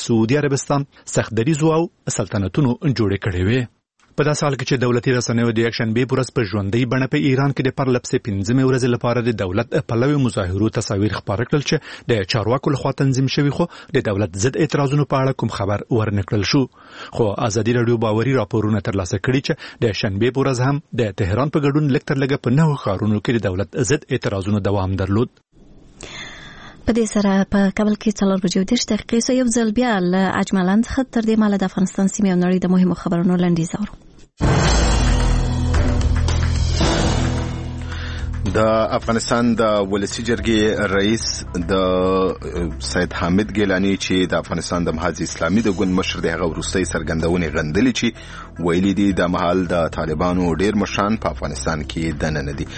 سعودي عربستان سختدریزو او سلطنتونو جوړې کړې وې. په داسې حال کې چې دولتي رسنیو د یکشنبې په ورځ په ژوندۍ بڼه په ایران کې د پرلپسې 15مې ورځې لپاره د دولت پلوي مظاهرو تصاویر خپاره کړل چې د چارواکو لخوا تنظیم شوي، خو د دولت ضد اعتراضونو په اړه کوم خبر ورنکړل شو. خو ازادي راډیو باوري راپورونه ترلاسه کړي چې د شنبې په ورځ هم د تهران په ګډون لږ تر لږه په 9 ښارونو کې د دولت ضد اعتراضونو دوام درلود. په دې سره په کابل کې 4:30 دقیقې یو ځل بیا له اجمالند څخه تر دې ماله د افغانستان سیمې او نړۍ د مهمو خبرونو لنډیز اورو. د افغانستان د ولسی جرګې رئیس د سید حامد ګیلانی چې د افغانستان د محاذ اسلامي د ګوند مشر دی هغه وروستۍ سرګندونې غندلې چې ویلي دي د محل د طالبانو ډیر مشران په افغانستان کې دننه دي.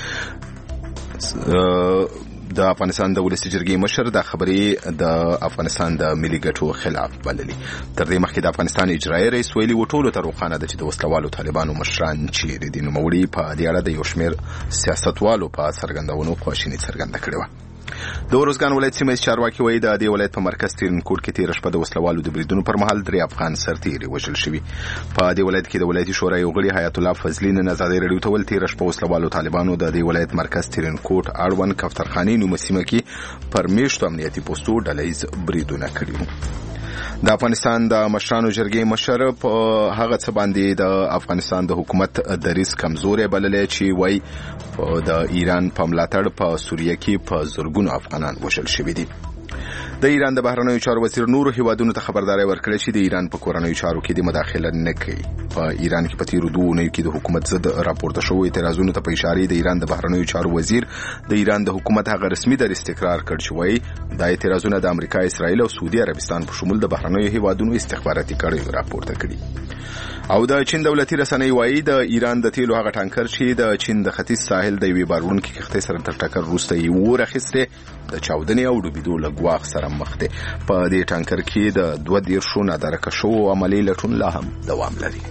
د افغانستان د ولسی جرګې مشر د خبرې د افغانستان د ملي ګټو خلاف بللي. تر دې مخکې د افغانستان اجرایي رئیس ویلي و ټولو ته روښانه ده چې د وسلوالو طالبانو مشران چیرې دي. نوموړي په دې اړه د یو شمېر سیاستوالو په څرګندونو خواشیني څرګنده کړې وه. د اروزګان ولایت سیمه چارواکي وایي د دې ولایت په مرکز ترینکوټ کې تیر شپه د وسلوالو د بریدونو پر مهال 3 افغان سرتیري وژل شوي. په دې ولایت کې د ولایتي شورا یو غړي حیات الله فضلي نن ازادي راډیو ته ویل تیر شپه وسلوالو طالبانو د دې ولایت مرکز ترینکوټ اړوند کفترخانې نومه سیمه کې پر میشتو امنیتي پوسټو ډلهییز بریدونه کړي. د افغانستان د مشرانو جرګې مشر په هغه څه باندې د افغانستان د حکومت دریځ کمزوري بللې چې وایي د ایران په ملاتړ په سوریه کې په زرګونو افغانان وژل شوي دي. د ایران د بهرنیو چارو وزیر نور هیوادونو ته خبرداري ورکړې چې د ایران په کورنیو چارو کې د مداخله نه کوي. په ایران کې په تیرو 2 اونیو کې د حکومت ضد راپورته شوو اعتراضونو ته په اشاره د ایران د بهرنیو چارو وزیر د ایران د حکومت هغه رسمي دریځ تکرار کړ چې وایي د اعتراضونو د امریکا، اسرائیل او سعودي عربستان په شمول د بهرنیو هیوادونو استخباراتي کړیو راپورته کړي. او د چین دولتي رسنۍ وایي د ایران د تیلو هغه ټانکر چې د چین د ختیځ ساحل د یوې باروړونکي کښتۍ سره تر ټکر وروسته یې اور اخیستی د چاودنې او ډوبېدو له ګواښ سره مخ دی. په دې ټانکر کې د 22 نادرکه شوو عملي لټون لا هم دوام لري.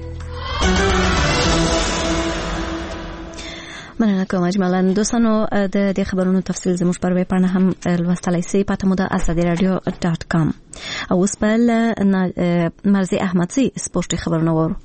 مننه کوم اجمالا. دوستانو د دې خبرونو تفصیل زموږ پر ویب پاڼه هم لوستلای شئ. پته مو د asadiradio.com. او اوس په مرزي احمدزي سپورتي خبرونه وورو.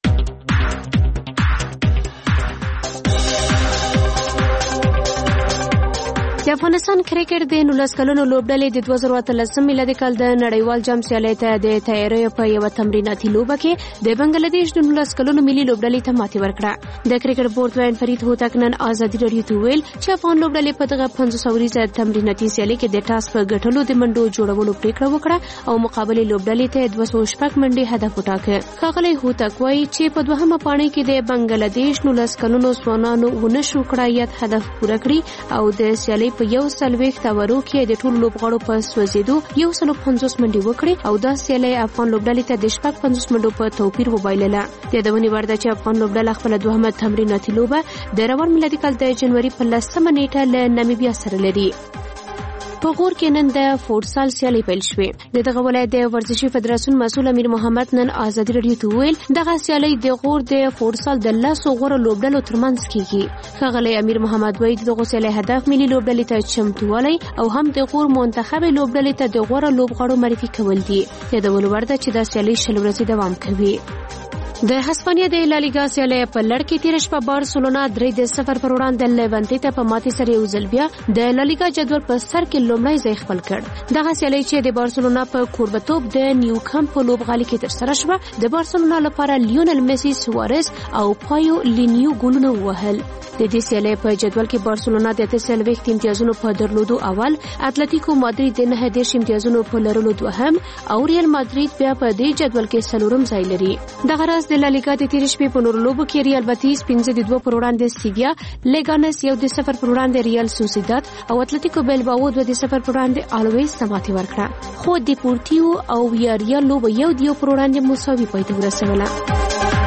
د افغانستان کرکټ د 19 کلونو لوبډلې د 2013 میلادي کال د نړیوال جام سیالۍ ته د تیاری په یو تمریناتي لوبه کې د بنگلاديش د 19 کلونو ملي لوبډلې ته ماتې ورکړه. د کرکټ بورډ وین فرید هوتک نن ازادي راډیو ته ویل چې افغان لوبډلې په دغه 500 ورځې تمریناتي سیالۍ کې د ټاس په ګټلو د منډو جوړولو پریکړه وکړه او مقابله لوبډلې ته 206 منډې هدف وټاکه. ښاغلی هوتک وایي چې په دوهمه پاڼۍ کې د بنگلاديش 19 کلونو ځوانانو ونشو کړای یاد هدف پوره کړی او د سیالۍ په یو سلويخت اورو کې د ټولو لوبغاړو په سوځېدو 150 منډې وکړي او دا سیالۍ افغان لوبډلې ته د 50 منډو په توپیر وبایلله. یادونې ورده چې افغان لوبډله خپل دوهمه تمریناتي لوبه د روان میلادي کال د جنوري په 10 نیټه له نامیبیا سره لري. په غور کې نن د فوټسال سیالۍ پیل شوې. دغه ولایت د ورزشي فدراسیون مسؤل امیر محمد نن ازادي راډیو ته ویل دغه سیالۍ د غور د فوټسال د 10 غوړو لوبډلو ترمنځ کیږي. ښاغلی امیر محمد وایي دغه سیالۍ هدف ملي لوبډلې ته چمتووالی او هم د غور منتخب لوبډلې ته د غوړو لوبغاړو معرفي کول دي. یادول ورده چې دا سیالۍ 10 ورځې دوام کوي. د هسپانیا د لالیګا سیالۍ په لړ کې تیر شپه بارسلونا 3-0 پر وړاندې لیوانتي ته په ماتې سره یو ځل بیا د لالیګا جدول په سر کې لومړی ځای خپل کړ. دغه سیالۍ چې د بارسلونا په کوربتوب د نیو کمپ په لوبغالي کې ترسره شوه د بارسلونا لپاره لیونل میسی، سوارز او پایو لینیو ګولونه وهل. د دې سیالۍ په جدول کې بارسلونا د 30 امتیازونو په درلودو اول، اتلتیکو مادرید د 9 امتیازونو په لرلو دوهم او ریال مادرید بیا په دې جدول کې څلورم ځای لري. دغه راز د لالیګا د تیر شپې په نور لوبو کې ریال بتیس 5-2 پر وړاندې سیویا، لیګانس 1-0 پر وړاندې ریال سوسیداد او اتلتیکو بیلباو 2-0 پر وړاندې الویس ته ماتې ورکړه. خو دیپورتیو او ویاریال لوب 1-2 پر وړاندې مساوي پای ته ورسوله.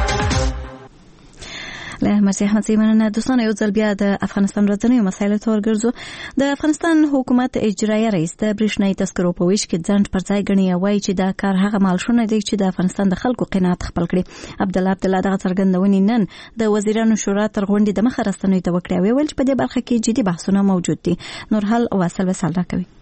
له مرسي احمد سیمانه دوستان یو ځل بیا د افغانستان ورځنیو مسایلو ته ورګرځو. د افغانستان حکومت اجرایي رئیس د برېښنايي تذکرو په ویش کې ځنډ پر ځای ګڼي او وایي چې دا کار هغه مالشونه دی چې د افغانستان د خلکو قناعت خپل کړي. عبدالله دغه څرګندونې نن د وزیرانو شورا تر غونډې د مخه رسنیو ته وکړې او ویل چې په دې برخه کې جدي بحثونه موجود دي. نورحال واصل وسال راکوي.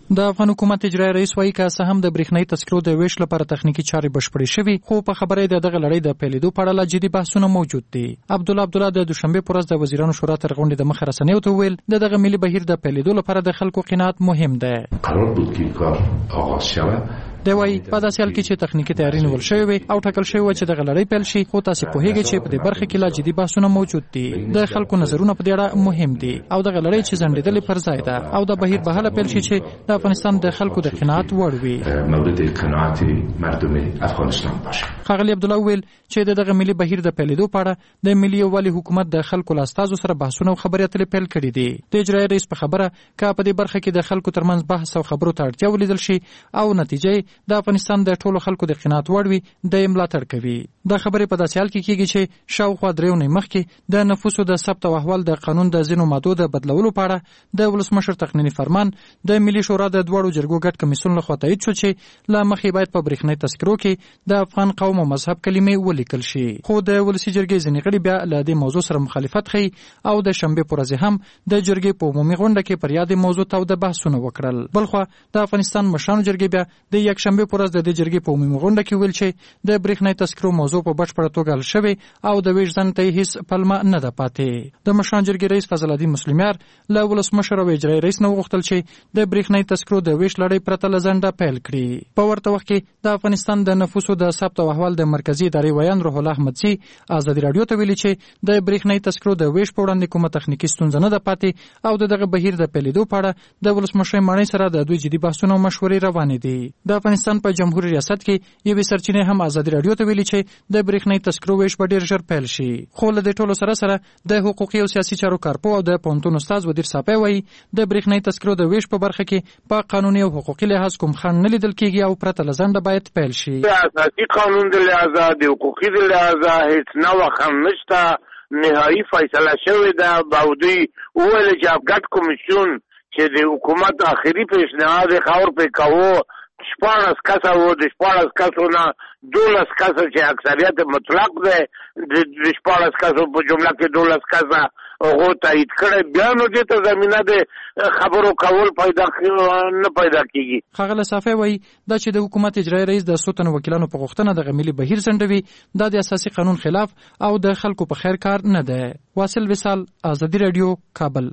د افغان حکومت اجرایي رئیس وایي که څه هم د برېښنايي تذکرو د ویش لپاره تخنیکی چارې بشپړې شوي، خو په خبره د دغه لړۍ د پیلېدو په اړه لا جدي بحثونه موجود دي. عبدالله د دوشنبه پر ورځ د وزیرانو شورا تر غونډې د مخه رسنیو ته وویل دغه ملي بهیر د پیلېدو لپاره د خلکو قناعت مهم دی. قرار بود که کار آغاز شود. دی وايي په داسې حال کې چې تخنیکی تیاری نیول شوې وي او ټاکل شوی و چې دغه لړۍ پیل شي، خو تاسو پوهیږئ چې په دې برخه کې لا جدي بحثونه موجود دي. د خلکو نظرونه په دې اړه مهم دي او دغه لړۍ چې ځنډېدلې پر ځای ده او د بهیر به هله پیل شي چې د افغانستان د خلکو د قناعت وړ وي. مورد قناعت مردم افغانستان باشه. ښاغلي عبدالله ویل چې دغه ملي بهیر د پیلېدو په اړه د ملي یووالي حکومت د خلکو له استازو سره بحثونه او خبرې اترې پیل کړي دي. د اجرایي رئیس په خبره که په دې برخه کې د خلکو ترمنځ بحث او خبرو ته اړتیا ولیدل شي او نتیجه د افغانستان د ټولو خلکو د قناعت وړ وي، د یې ملاتړ کوي. دا خبرې په داسې حال کې کېږي چې شاوخوا 3 اونۍ مخکې د نفوسو د ثبت او احوال د قانون د ځینو مادو د بدلولو په اړه د ولسمشر تقنیني فرمان د ملي شورا د دواړو جرګو ګډ کمیسیون لخوا تایید شو چې لا مخکې باید په برېښنايي تذکرو کې د افغان قوم او مذهب کلمې ولیکل شي. خو د ولسي جرګې ځینې غړي بیا له دې موضوع سره مخالفت ښیي او د شنبې په ورځ هم د جرګې په عمومي غونډه کې پر یادې موضوع تاوده بحثونه وکړل. بلخوا د افغانستان مشرانو جرګې بیا د یکشنبې په ورځ د دې جرګې په عمومي غونډه کې ویل چې د برېښنايي تذکرو موضوع په بشپړه توګه حل شوې او د ویش ځنډ ته هیڅ پلمه نه ده پاتې. د مشرانو جرګې رئیس فضل الدین مسلمیار له ولسمشر او اجرایي رئیس نه وغوښتل چې د برېښنايي تذکرو د ویش لړۍ پرته له ځنډه پیل کړي. په ورته وخت کې د افغانستان د نفوسو د ثبت او احوال د مرکزي ادارې ویان روح الله احمدزي ازادي رادیو ته ویلي چې د برېښنايي تذکرو د ویش په وړاندې کومه تخنیکی ستونزه نه ده پاتې او دغه بهیر د پیلېدو په اړه د ولسمشر ماڼۍ سره د دوی جدي بحثونه او مشورې روانې دي. د افغانستان په جمهوریت ریاست کې یوې سرچینې هم ازادي رادیو ته ویلي چې د برېښنايي تذکرو ویش به ډېر ژر پیل شي. خو له دې ټولو سره د حقوقي او سیاسي چارو کارپو او د پوهنتون استاد ودیر صافی وایي د برېښنايي تذکرو د ویش په برخه کې په قانوني او حقوقي لحاظ کوم خنډ نه لیدل کېږي او پرته له ځنډه باید پیل شي. اساسي قانون د لحاظه د حقوقي د لحاظه هیڅ نوع خنډ نشته، نهایی فیصله شوې ده. باودی وویل چې افغان کمیسیون چې د حکومت آخري پیشنهاد خاور په کاوه 14 کسه وو، د 14 کسو نه 12 کسه چې اکثریت مطلق ده، د 14 کسو په جمله کې 12 کسه هغه تایید کړي. بیا نو دې ته زمينه ده خبرو کول پیدا کیږي. ښاغلی صافی وایي دا چې د حکومت اجرایي رئیس د 100 تنو وکیلانو په غوښتنه د ملي بهیر ځنډوي دا د اساسي قانون خلاف او د خلکو په خیر کار نه ده. واصل وصال، ازادي رادیو، کابل.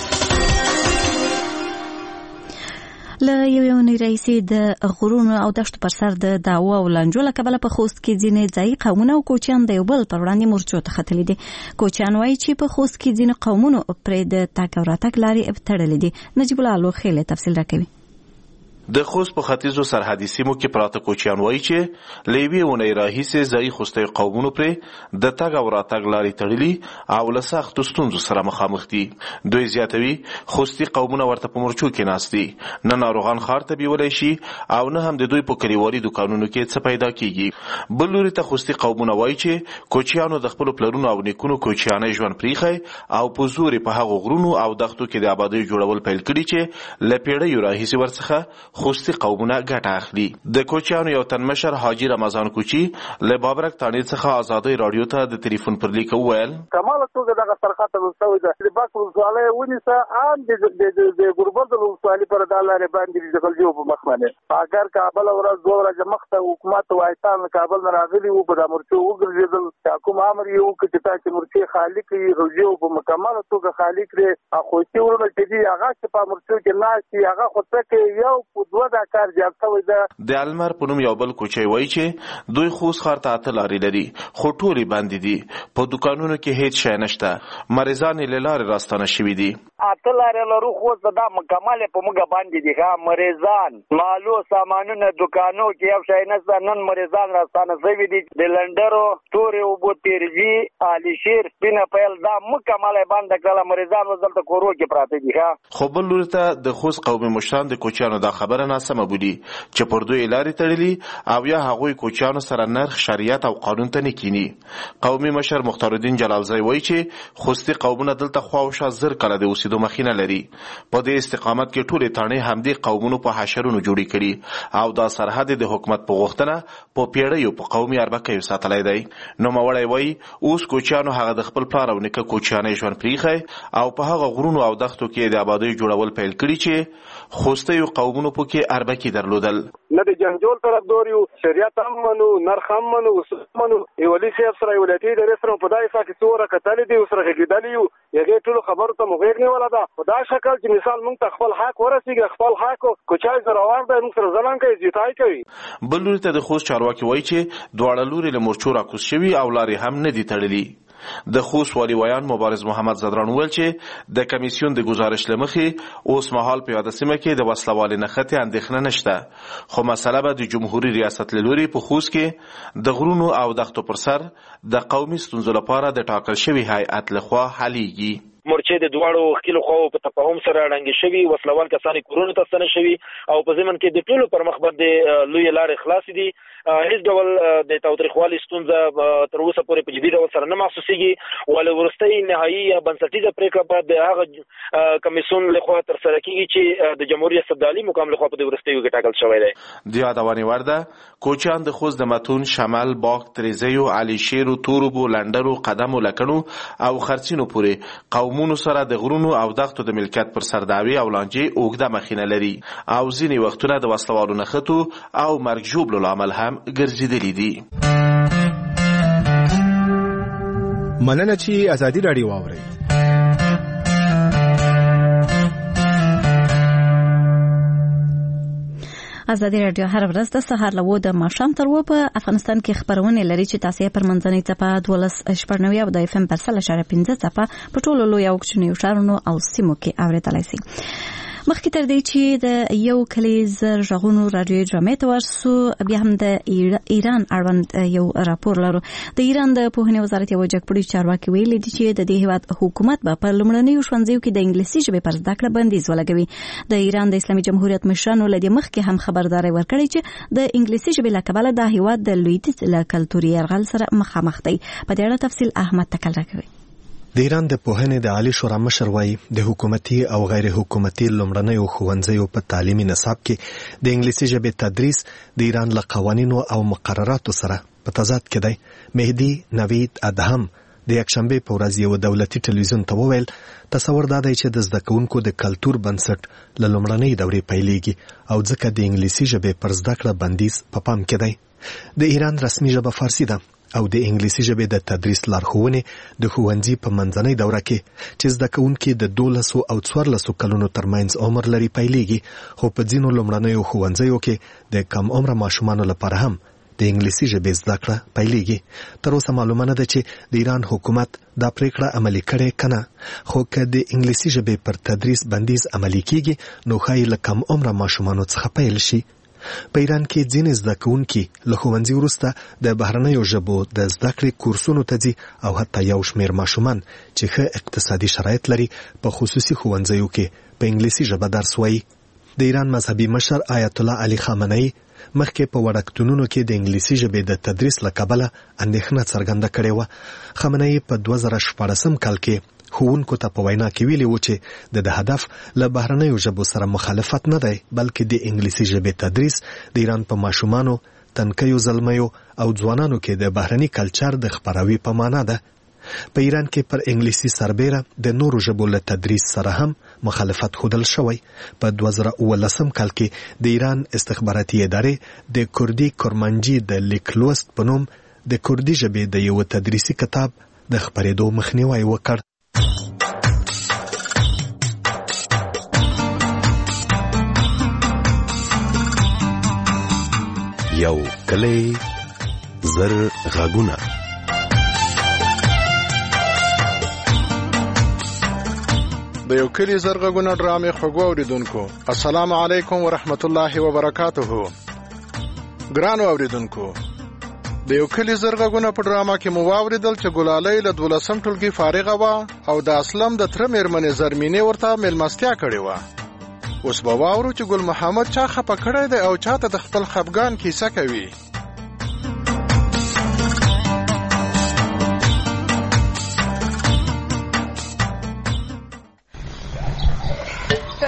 له یوې اونۍ راهیسې د غرونو او دښتو پر سر د دعوا او لانجو له کبله په خوست کې ځینې ځایي قومونه او کوچیان د یو بل پر وړاندې مورچو ته ختلي دي. کوچیان وایي چې په خوست کې ځینې قومونو پرې د تګ او راتګ لارې تړلې دي. نجیب الله لوخیل تفصیل راکوي. د خوست په ختیځو سرحدي سیمو کې پراته کوچیان وایي چې له یوې اونۍ راهیسې ځایي خوستی قومونو پرې د تګ او راتګ لارې تړلي او له سختو ستونزو سره مخامخ دي. دوی زیاتوي خوستي قومونه ورته په مورچو کې ناست دي، نه ناروغان ښار ته بیولی شي او نه هم د دوی په کلیوالي دوکانونو کې څه پیدا کیږي. بل لوري ته خوستي قومونه وایي چې کوچیانو د خپلو پلرونو او نیکونو کوچیانۍ ژوند پریښی او په زور په هغو غرونو او دښتو کې د آبادۍ جوړول پیل کړي چې له پیړیو راهیسې ورڅخه خوستي قومونه ګټه اخلي. د کوچیانو یو تن مشر حاجي رمضان کوچي له بابرک تانې څخه ازادۍ رادیو ته د ټلیفون پر لیک وویل کماله توګه دغه سرخطه وسوي د باک ولسوالۍ ونیسه عام د ګوربز ولسوالۍ پر د لارې باندې د خلجو په مخ باندې اگر کابل ورځ دوه ورځې مخته حکومت وایتان کابل نه راغلي وو په د مرچو وګرځېدل حکومت امر یو کړي چې مرچي خالق یې خلجو په مکمله توګه خالق لري خو چې ورونه چې دی هغه چې په مرچو کې ناشي هغه خو څه یو په دوه کار جوړ شوی ده. د المر په نوم یو بل کوچی وایي چې دوی خوست ښار ته 8 لارې لري خو ټولې بندې دي، په دوکانونو کې هیڅ شی نشته، مریضان یې له لارې راستانه شوي دي. 8 لارې لرو خوست دا مکمل په موږ باندې دي ښه مریضان مالو سامانونه دوکانو کې یو شی نشته. نن مریضان راستانه شوي دي د لندرو تورې اوبو تیرجي علي شیر سپینه پیل دا مکمل بند کړل مریضان دلته کورو کې پراته دي. خو بل لوري ته د خوست قومي مشران د کوچیانو دا خبره ناسمه بولي چې پر دوی لارې تړلي او یا هغوی کوچیانو سره نرخ شریعت او قانون ته نه کینی. قومي مشر مختار الدین جلالزی وایي چې خوستي قومونه دلته خواوشا زر کله د اوسېدو کېدو مخینه لري. په دې استقامت کې ټولې تاڼې همدې قومونو په حشرونو جوړې کړي او دا سرحد د حکومت په غوښتنه په پیړیو په قومي اربکیو ساتلی دی. نوموړی وایي اوس کوچیانو هغه د خپل پلار او نیکه کوچیانۍ ژوند پرېښی او په هغه غرونو او دښتو کې د آبادۍ جوړول پیل کړي چې خوستیو قومونو پکې اربکي درلودل. نه د جنجول طرفدار یو، شریعت هم منو، نرخ هم منو، اصول منو. ولي صاحب سره ولایتي ادارې سره په دای ځای کې څوره کتلې دي، سره کېدلې یو هغه ټول خبرو ته موږ نه ولا دا په دا شکل چې مثال موږ ته خپل حق ورسیږي، خپل حق کوچای سره ورده موږ سره ځلان کوي، زیاتای کوي. بل لوري ته د خوست چارواکي وایي چې دواړه لوري له مورچو راکوز شوي او لارې هم نه دي تړلي. د خوست والي ویان مبارز محمد زدران وویل چې د کمیسیون د گزارش له مخې اوس مهال په یاده سیمه کې د وسلوالۍ نښتې اندېښنه نشته، خو مسله به د جمهوري ریاست له لوري په خوست کې د غرونو او دښتو پر سر د قومي ستونزو لپاره د ټاکل شوي هیئت لخوا حلیږي. مورچې د دواړو ښکیلو خواو په تفاهم سره ړنګې شوي، وسلوال کسان کورونو ته ستنه شوي او په ضمن کې د ټولو پر مخ باندې لویې لارې خلاصې دي. هیڅ ډول د تاوتریخوالي ستونزه تر اوسه پورې په جدي ډول سره نه محسوسېږي، ولې وروستۍ نهایي یا بنسټیزه پرېکړه به د هغه کمیسیون لخوا ترسره کېږي چې د جمهور ریاست د عالي مقام لخوا په دې وروستیو کې ټاکل شوی دی. د یادونې وړ ده کوچیان د خوست د متون، شمال، باغ، تریزیو، علي شیرو، توربو، لنډرو، قدمو، لکڼو او خرڅینو پورې قومونو سره د غرونو او دښتو د ملکیت پر سر دعوې او لانجې اوږده مخینه لري او ځینې وختونه د وسلوالو نښتو او مرګ ژوبلو لامل هم ګرځېدلي دي. مننه چې ازادي راډیو واورئ. ازادي راډیو هر ورځ د سهار له 9 د ماښام تر 2 په افغانستان کې خبرونه لري چې تاسو پر منځنۍ څپه 12.9 او د FM پر 3.15 څپه په ټولو لوی او کوچنیو ښارونو او سیمو کې اورېدلای شئ. مخکې تر دې چې د یو کلیز ژغونو رادیوي ډرامې ته ورسو، بیا هم د ایران اړوند یو راپور لرو. د ایران د پوهنې وزارت یو جګپوړي چارواکي ویلي دي چې د دې هیواد حکومت به په لومړنیو ښوونځیو کې د انګلیسي ژبې پر زده کړه بندیز ولګوي. د ایران د اسلامي جمهوریت مشرانو له دې مخکې هم خبرداری ورکړی چې د انګلیسي ژبې له کبله د هیواد د لویدیځ له کلتوري یرغل سره مخامخ دی. په دې اړه تفصیل احمد تکل راکوي. د ایران د پوهنې د عالی شورا مشر وایي د حکومتي او غیر حکومتي لومړنیو ښوونځیو په تعلیمي نصاب کې د انګلیسي ژبې تدریس د ایران له قوانینو او مقرراتو سره په تضاد کې دی. مهدي نوید ادهم د یکشنبه په ورځ یو دولتي ټلویزیون ته وویل تصور دا دی چې د زده کوونکو د کلتور بنسټ له لومړنۍ دورې پیلېږي او ځکه د انګلیسي ژبې پر زده کړه بندیز په پام کې دی. د ایران رسمي ژبه فارسي ده او د انګلیسي ژبې د تدریس لارښوونې د ښوونځي په منځنۍ دوره کې چې زده کوونکي د 12 او 14 کلونو ترمنځ عمر لري پیلېږي، خو په ځینو لومړنیو ښوونځیو کې د کم عمره ماشومانو لپاره هم د انګلیسي ژبې زده کړه پیلېږي. تر اوسه معلومه نه ده چې د ایران حکومت دا پریکړه عملي کړې کنه، خو که د انګلیسي ژبې پر تدریس بندیز عملي کیږي نو ښایي له کم عمره ماشومانو څخه پیل شي. په ایران کې ځینې زده کوونکي له ښوونځي وروسته د بهرنیو ژبو د زده کړې کورسونو ته ځي او حتی یو شمېر ماشومان چې ښه اقتصادي شرایط لري په خصوصي ښوونځیو کې په انګلیسي ژبه درس وایي. د ایران مذهبي مشر آیت الله علي خامنه‌ای مخکې په وړکتونونو کې د انګلیسي ژبې د تدریس له کبله اندېښنه څرګنده کړې وه. خامنه‌ای په 2014 کال کې ښوونکو ته په وینا کې ویلي و چې د هدف له بهرنیو ژبو سره مخالفت نه دی، بلکې د انګلیسي ژبې تدریس د ایران په ماشومانو، تنکیو زلمیو او ځوانانو کې د بهرني کلچر د خپراوي په معنا ده. په ایران کې پر انګلیسي سربېره د نورو ژبو له تدریس سره هم مخالفت ښودل شوی. په 2019 کال کې د ایران استخباراتي ادارې د کردي کرمانجي د لیک لوست په نوم د کردي ژبې د یو تدریسي کتاب د خپرېدو مخنیوی وکړ. یو کلی زر غږونه. د یو کلی زر غږونه ډرامې خوږو اوریدونکو، السلام علیکم ورحمت الله وبرکاته. ګرانو اوریدونکو، د یو کلی زر غږونه په ډرامه کې مو واوریدل چې ګلالۍ له 12 ټولګي فارغه وه او د اسلم د تره مېرمنې زرمینې ورته مېلمستیا کړې وه. اوس به واورو چې ګل محمد چا خفه کړی دی او چاته د خپل خفګان کیسه کوي.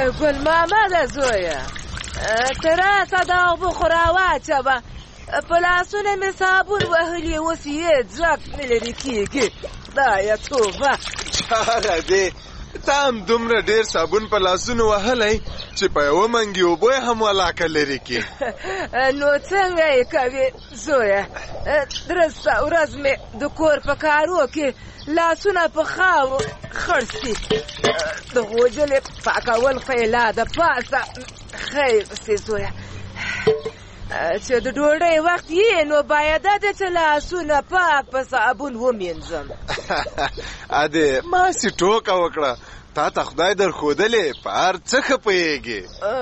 ګل محمده زویه ته راسه دا اوبه خو راواچوه په لاسونه مې صابون وهلي اوس یې ځواک نه لرې کېږي خدایه توبه چاره دی ته هم دومره ډېر صابون په لاسونو وهلی چې په یوه منګي اوبه یې هم ولاکه لرې کړي نو څنګه یې کوې زویه درسته ورځ مې د کور په کارو کې لاسونه په خاورو خړسي د غوجلې پاکول خو یې لا د پاسه خیر سي زویه چې د ډوډۍ وخت یې نو باید ده چې لاسونه پاک په صابون ومینځم ادې ماسې ټوکه وکړه تا ته خدای در ښودلې په هر څه ښه پوهېږې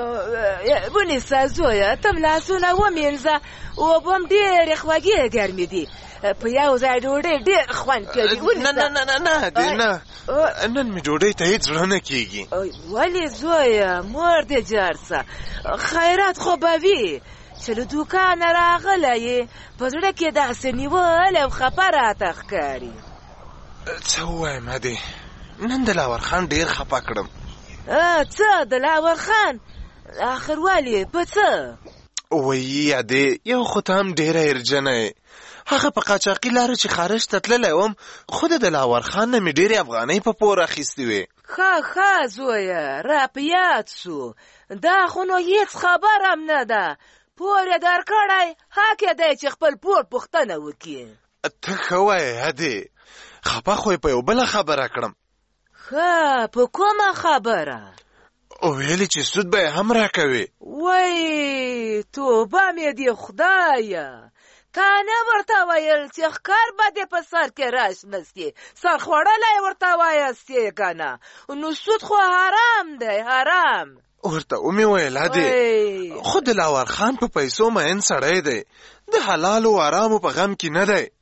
ونیسه زویه ته م لاسونه ومینځه اوبه هم ډېرې خوږې ګرمې دي په یو ځای ډوډۍ ډېر خوند کوي نه نه نه نه دې نه نن مې ډوډۍ ته هېڅ زړه نه کېږي ولې زویه مور دې جار څه خیرات خو به وي چې له دوکانه راغلی یې په زړه کې داسې نیول او خفه راته ښکاري څه ووایم ادې نن د لاور خان ډېر خفه کړم څه د لاور خان آخر ولې په څه وایي ادې یو خو ته هم ډېره هرجنه یې هغه په قاچاقي لاره چې خارج ته تللی وم خو د لاور خان نه مې ډېرې افغانۍ په پور اخیستې وې ښه زویه را په یاد سو دا خو نو هېڅ خبر هم نه ده پور یې درکړی حق یې دی چې خپل پور پوښتنه وکړي ته ښه وایې ادې خفه خو یې په یو بله خبره کړم ښه په کومه خبره ویلې چې سود به یې هم راکوي وای توبه مې دې خدایه تا نه ورته ویل چې ښکار به دې په سر کې راشنه سي سر خوړلی ورته وایاستې که نه نو سود خو حرام دی حرام ورته ومې ویل ادې خو د لاور خان په پیسو مین سړی دی د حلالو و آرامو په غم کې نه دی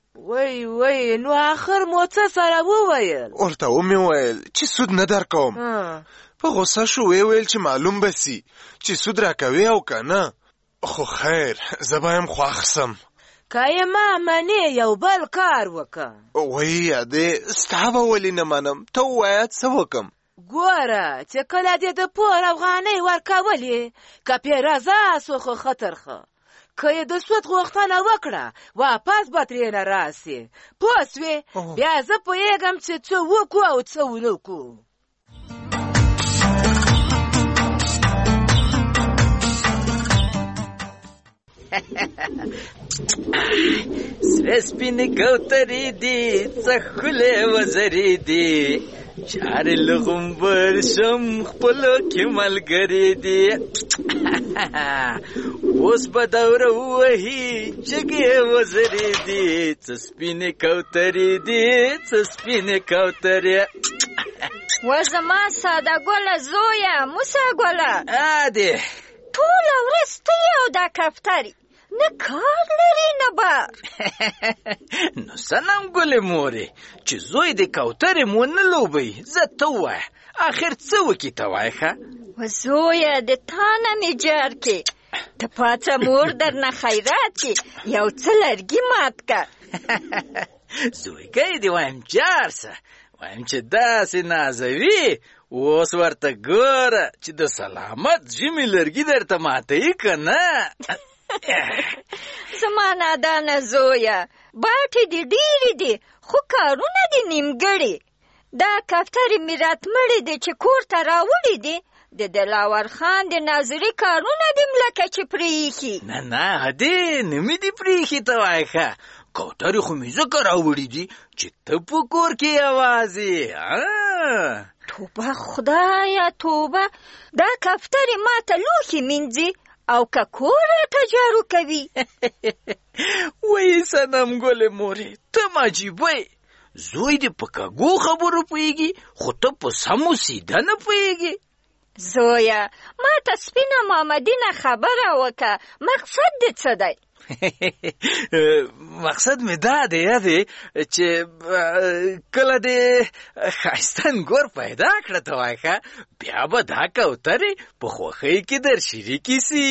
وای نو آخر مو څه سره وویل ورته ومې ویل چې سود نه در کوم په غصه شو ویل چې معلوم به سي چې سود راکوي او که نه خو خیر زه به یم خوښ سم که یې ما منې یو بل کار وکړه وایي ادې ستا به ولې نه منم ته ووایه څه وکړم ګوره چې کله دې د پور افغانۍ ورکولې که پې رضا سو خو خطر ښه که یې د سود غوښتنه وکړه واپس به ترېنه راسې پوه سوې بیا زه پوهېږم چې څه وکړو او څه ونه کړو سره سپینې کوترې دي څه ښکلې وزرې دي چارې له غومبر شم خپلو کې ملګرې دي اوس به دوره ووهي جګې وزرې دي څه سپینې کوترې دي څه سپینې کوترې و زما ساده ګله زویه موسه ګله ادې ټوله ورځ ته او دا کفترې نه کار لري نه بار نو سنم ګلې مورې چې زوی د کوترې مو نه لوبوي زه ته ووایه آخر څه وکړي ته وایه ښه و زویه د تا نه مې جار کې ته پاڅه مور در نه خیرات کې یو څه لرګي مات که زویګی دې وایم جار سه وایم چې داسې نازوي اوس ورته ګوره چې د سلامت ژمي لرګي درته ماتوي که نه زما نادانه زویه باټې دې ډېرې دي خو کارونه دې نیمګړي دا کفترې مې راتمړې دي چې کور ته راوړې دي د دلاور خان د ناظري کارونه دې ملکه چې پرېښي نه ادې نه مې دې پرېښي ته وایه ښه کوترې خو مې ځکه راوړي دي چې ته په کور کې یوازې توبه خدایه توبه دا کفترې ما ته لوښي مینځي او که کور ته جارو کوي وایي صنم ګلې مورې ته عجیبه یې زوی دې په کږو خبرو پوهېږي خو ته په سمو سیده نه پوهېږي زویه ما ته سپینه مامدینه خبره وکړه مقصد دې څه دی مقصد مې دا دی چې کله دې ښایسته انګور پیدا کړه ته وایه ښه بیا به دا کوترې په خوښۍ کې در شریکې سي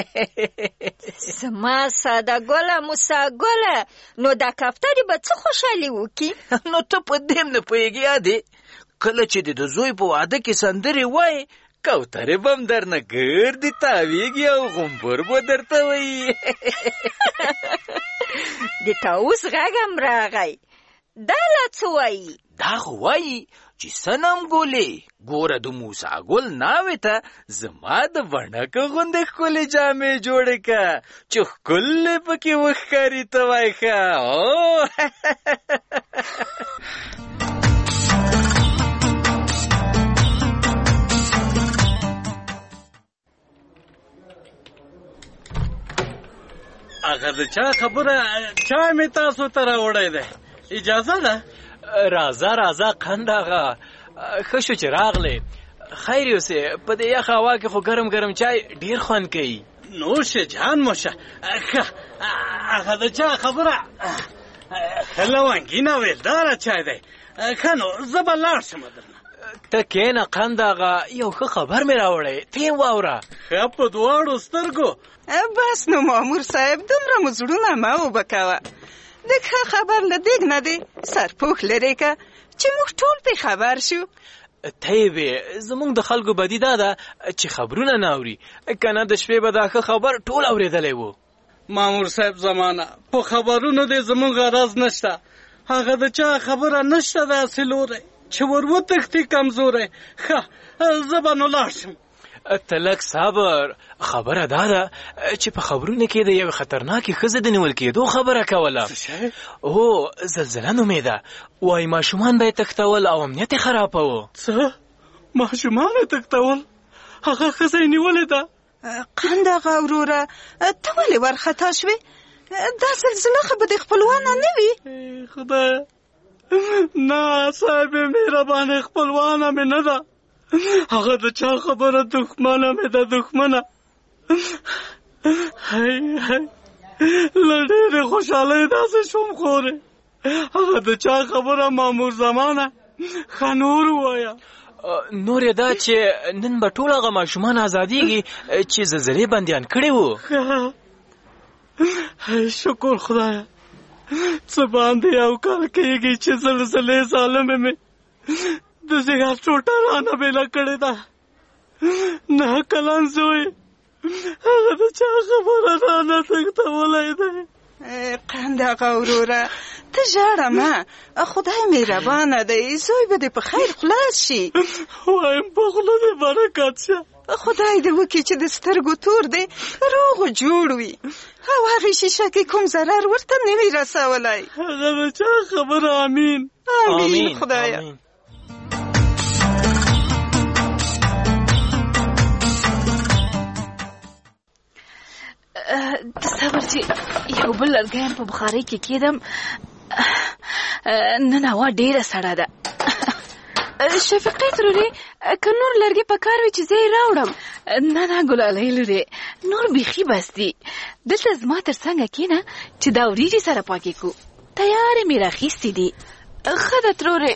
زما ساده ګله موسه ګله نو دا کوترې به څه خوشحالي وکړي نو ته په دې هم نه پوهېږې ادې کله چې د زوی په واده کې سندرې وایې کوترې به هم درنه ګردې تاویږي او غومبر به درته وایي. د طاووس غږ هم راغی. دا لا څه وایي؟ دا خو وایي چې صنم ګلې ګوره د موسی ګل ناوې ته زما د بڼکه غوندې ښکلې جامې جوړې که چې ښکلې پکې وښکاري ته وایي ښه. هغه د چا خبره چا مې تاسو ته راوړی دی؟ اجازه ده؟ راځه راځه قند آغا، ښه شو چې راغلی. خیر یوسې، په دې یخه هوا کې خو ګرم ګرم چای ډېر خوند کوي. نوشه جان موشه. ښه هغه د چا خبره ښه لونګینه ویلداره چای دی. ښه نو زه به لاړ شم درنه. ته کښېنه قند آغا، یو ښه خبر مې راوړی، ته یې واوره. ښه په دواړو سترګو. بس نو مامور صاحب دومره مو زړونه مه اوبه کوه. د ښه خبر له دیګ نه دی سرپوښ لرې که چې موږ ټول پې خبر شو. ته یې وې زموږ د خلکو بدي دا ده چې خبرونه نه اوري، که نه د شپې به دا ښه خبر ټول اورېدلی و. مامور صاحب زمانه په خبرونو دی زموږ غرض نشته. هغه د چا خبره نشته داسې لوری چې ور وتښتي کمزوری. ښه زه به نو لاړ شم. ته لږ صبر. خبره دا ده چې په خبرونه کې د یوې خطرناکې ښځې د نیول کېدو خبره کوله. هو زلزله نومېده، وایي ماشومان به یې تښتول او امنیت یې خراباوه. څه ماشومان یې تښتول؟ هغه ښځه یې نیولې ده؟ قند آغا وروره، ته ولې وارخطا شوې؟ دا زلزله خو به د خپلوانه نه وي؟ خدایه نه صاحب مهربانه، خپلوانه مې نه ده. هغه د چا خبره دښمنه مې ده، دښمنه. له ډېرې خوشحالۍ داسې شوم خورې. هغه د چا خبره مامور زمانه؟ ښه نور ووایه. نور یې دا چې نن به ټول هغه ماشومان ازادېږي چې زلزلې بندیان کړي وو. شکر خدایه، څه باندې یو کال کېږي چې زلزلې ظالمې مې د ځیګر ټوټه رانه بېله کړې ده. 9 کلن زوی هغه د چا خبره رانه تښتولی دی. قند آغا وروره ته ژاړه مه، خدای مهربانه دی، زوی به دې په خیر خلاص شي. وایم په خوله دې برکت شه. خدای دې وکړي چې د سترګو تور دی روغ و جوړ وي او هغې شیشه کې کوم ضرر ورته نه وي رسولی. هغه د چا خبره؟ امین امین خدایه. تصور چې یو بل لرګی په بخارۍ کې کېدم. نن هوا ډېره سړه ده. شفیقې ترورې که نور لرګي په کار وي چې زه یې راوړم؟ نه ګلالۍ لورې، نور بیخي بس دي. دلته زما تر څنګه کښېنه چې دا وریجې سره پاکې کړو. تیارې مې راخیستې دي. ښه ده ترورې،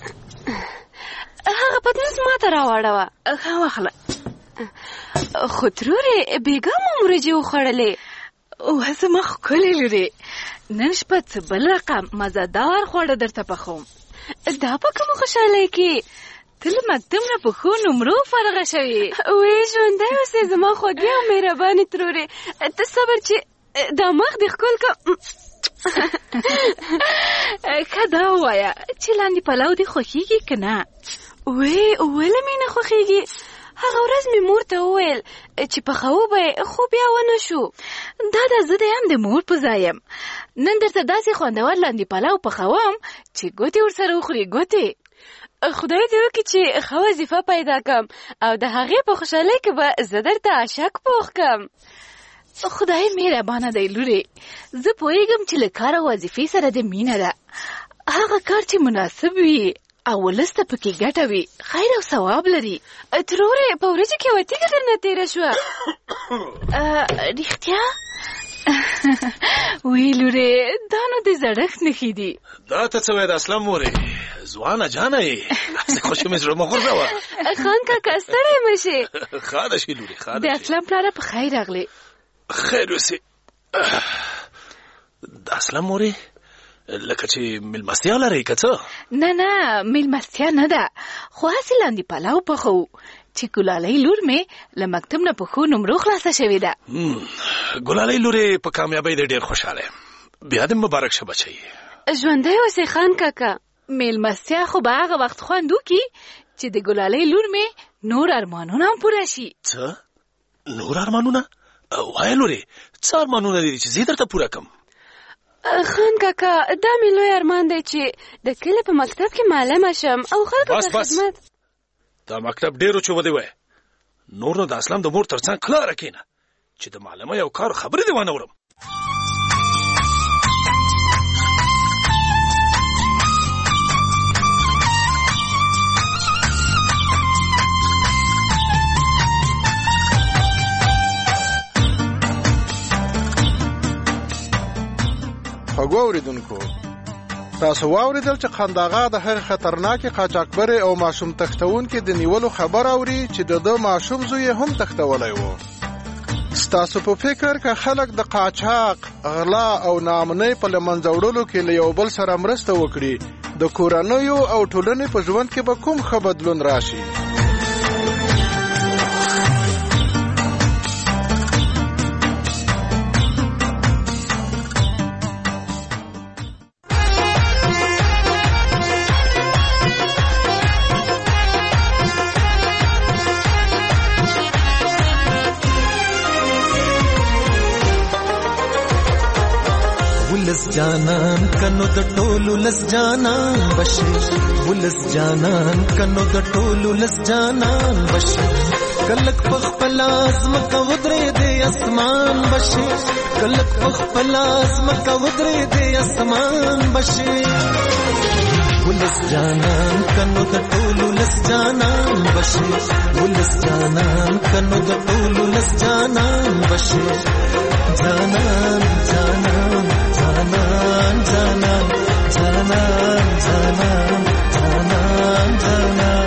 هغه پتنس ما ته راواړوه. ښه واخله. خو ترورې بېګا مو وریجې وخوړلې. اوه زما ښکلې لورې، نن شپه څه بل رقم مزهدار خواړه درته پخوم. دا په کومه خوشحالۍ کې؟ ته له مکتب نه په ښو نمرو فارغه شوې. وې ژوندی اوسې زما خوږې او مهربانې ترورې. ته صبر چې دا مخ دې ښکل که. ښه دا ووایه چې لاندې پلو دې خوښېږي که نه؟ وې ولې مې نه خوښېږي؟ هغه ورځ مې مور ته وویل چې پخوو به یې، خو بیا ونه شو. دا زه د یم د مور په ځای یم. نن درته داسې خوندور لاندې پلو پخوم چې ګوتې ورسره وخوري. ګوتې خدای دې وکړي چې ښه وظیفه پیدا کړم او د هغې په خوشحالۍ کې به زه درته اشک پوخ کړم. خدای مهربانه دی لورې، زه پوهېږم چې له کار او وظیفې سره د مینه ده. هغه کار چې مناسب وي او ولس ته پکې ګټه وي خیر او ثواب لري. ترورې په ورځو کې یوه تیږه درنه تېره شوه. رښتیا؟ وی لورې دا نو د زړښت نښې دي. دا ته څه وایې د اسلام مورې؟ ځوانه جانه یې، داسې خوشې مې زړه مه غورځوه. خان کاکا ستړی مه شې. ښه ده شي لورې، ښه ده. د اسلام پلاره په خیر راغلې. خیر اوسې. د اسلام مورې لکه چې میلمستیا لرئ که څه؟ نه میلمستیا نه ده، خو هسې لاندې پلو پخوو. چې ګلالۍ لور مې له مکتب نه په ښو نمرو خلاصه شوې ده. ګلالۍ لورې په کامیابۍ دې ډېر خوشحاله یم. بیا دې مبارک شه بچی. ژوندی اوسې خان کاکا. میلمستیا خو به هغه وخت خوند وکړي چې د ګلالۍ لور مې نور ارمانونه هم پوره شي. څه نور ارمانونه؟ وایه لورې څه ارمانونه دي چې زه درته پوره کړم؟ خان کاکا دا مې لوی ارمان دی چې د کلي په مکتب کې معلمه شم او خلکو ته خدمت. دا مکتب ډېر اوچو دی وایه. نور نو د اسلام د مور تر څنګ کلاره کښېنه چې د معلمۍ او کار خبرې دې وانه وړم. خوږو اوریدونکو، تاسو واوریدل چې خنداغا د هغه خطرناکې قاچاقبرې او ماشوم تښتونکي د نیولو خبر اوري چې د ماشوم زوی هم تښتولی و. ستاسو په فکر که خلک د قاچاق، غلا او ناامنۍ په له منځه وړلو کې له یو بل سره مرسته وکړي، د کورنیو او ټولنې په ژوند کې به کوم ښه بدلون راشي؟ ولس جانان کنو د ټولو لس جانان بشي، ولس جانان کنو د ټولو لس جانان بشي. کلک پخپل ازمکه ودرې دې اسمان بشي، کلک پخپل ازمکه ودرې دې اسمان بشي. ولس جانان کنو د ټولو لس جانان بشي، ولس جانان کنو د ټولو لس جانان بشي. جانان جانان جانان جانان جانان جانان جانان جانان.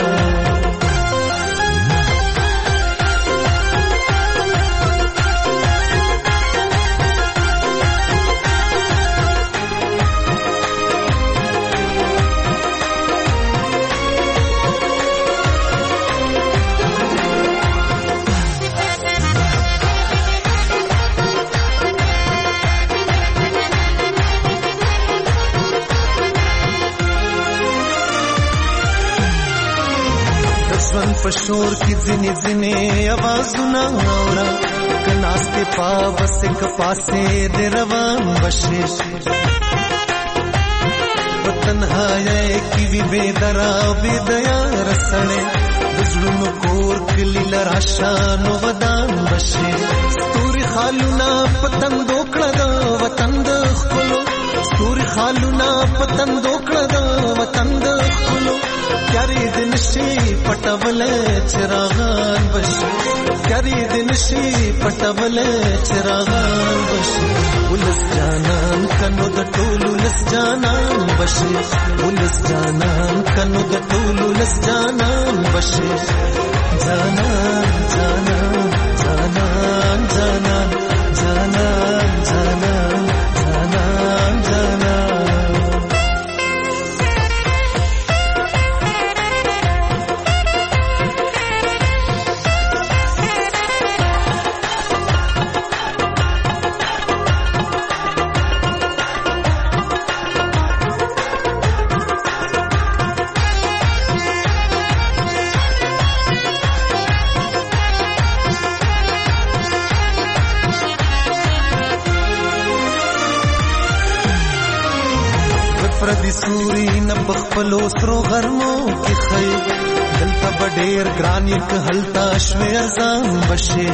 پشور کی زنی زنی آوازونه اورا کناسته پاوس ک پاسه د روان بشي. وطن هاي کی وی بے درا بے دیا رسړې دزړونو کور کلی لراشانو ودان بشي. ستوري خالونا پتنګ دوکړه د وطن د خپلو، ستوري خالونا پتنګ دوکړه د وطن د خپلو. کری دن شي پټول چراغان بشي، کری دن شي پټول چراغان بشي. ولس جانان کنو د ټولو لس جانان بشي، ولس جانان کنو د ټولو لس جانان بشي. جانان جانان جانان جانان جانان جانان جانان جانان. پردي سوري نه بخپلو سرو غرمو کې خي، دلته بډېر ګران یک هلتا شوي ارزان بشي.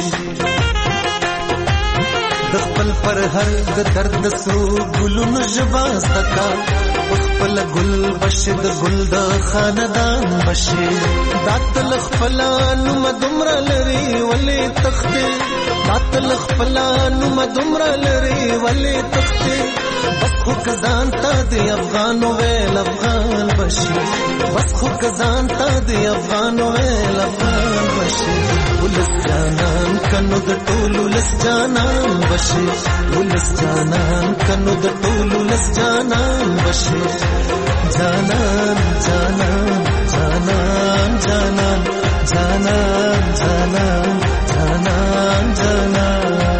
د خپل پر هر د درد سرو ګلونو ژبه زدکا، خپل ګل بشي د ګل د خاندان بشي. داتل خپل نوم دمر لري ولې تخته، داتل خپل نوم دمر لري ولې تخته. بس خو کزان تا دی افغان ویل افغان بشي، بس خو کزان تا دی افغان ویل افغان بشي. ولس جانان کنو د ټولو لس جانان بشي، ولس جانان کنو د ټولو لس جانان بشي. جانان جانان جانان جانان جانان جانان جانان جانان